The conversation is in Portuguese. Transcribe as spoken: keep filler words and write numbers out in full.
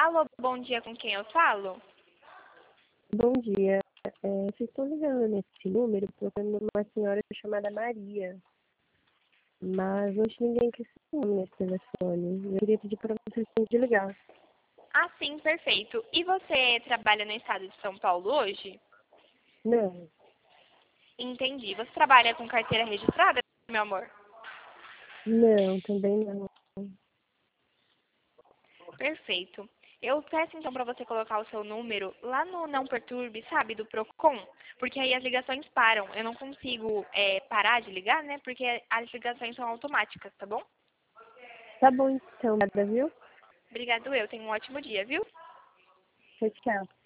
Alô, bom dia, com quem eu falo? Bom dia. É, vocês estão ligando nesse número procurando uma senhora chamada Maria. Mas não tinha ninguém com esse nome nesse telefone. Eu queria pedir para vocês desligar. Ah, sim, perfeito. E você trabalha no estado de São Paulo hoje? Não, Entendi. Você trabalha com carteira registrada, meu amor? não, também não. Perfeito. Eu peço então para você colocar o seu número lá no Não Perturbe, sabe, do Procon, porque aí as ligações param. Eu não consigo é, parar de ligar, né? Porque as ligações são automáticas, tá bom? Tá bom então, nada, viu? Obrigado, eu. Tenha um ótimo dia, viu? Tchau, tchau.